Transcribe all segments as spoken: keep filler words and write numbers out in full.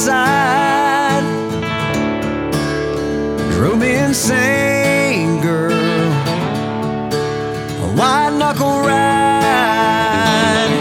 side. Drove me insane, girl. A white knuckle ride.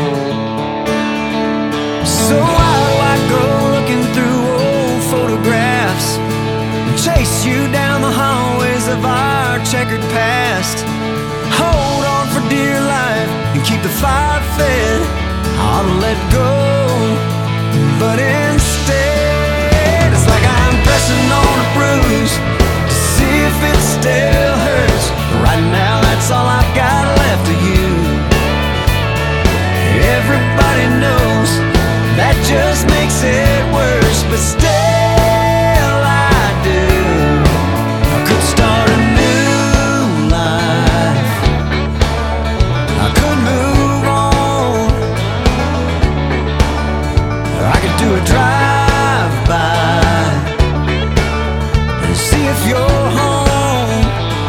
So why do I go looking through old photographs and chase you down the hallways of our checkered past? Hold on for dear life and keep the fire fed. I ought to let go, but instead it's like I'm pressing on a bruise to see if it still hurts. Right now that's all I've got left of you. Everybody knows that just makes it worse, but still I do. I could start a new life. I could move on. I could do a drive-by and see if you're home.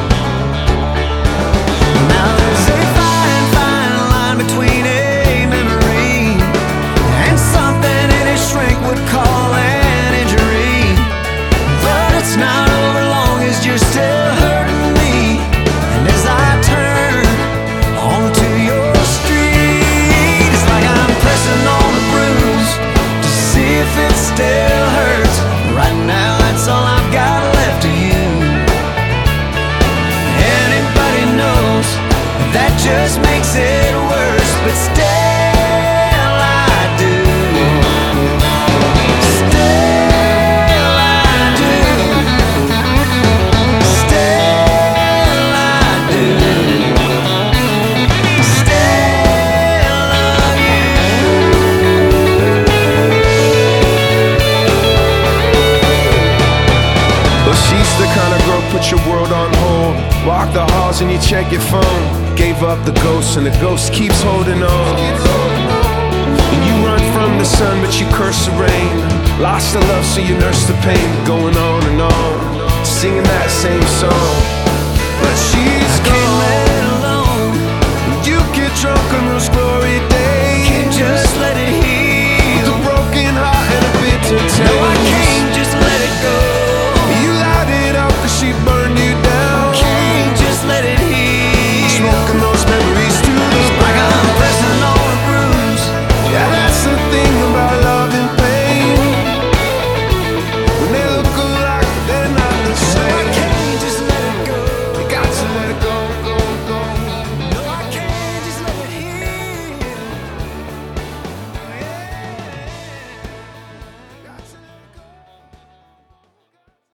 Now there's a fine, fine line between a memory and something any shrink would call an injury. But it's not over long as you're still hurting me. And as I turn onto your street, it's like I'm pressing on the bruise to see if it still hurts. Right now that's all I've got left of you. Anybody knows that just makes it worse, but still I do. Still I do. Still I do. Still love you. Well, she's the kind of girl put your world on hold. Walk the halls and you check your phone. Gave up the ghost and the ghost keeps holding on. And you run from the sun but you curse the rain. Lost the love so you nurse the pain. Going on and on, singing that same song. But she's Can't let gone. it alone. You get drunk on those glory days.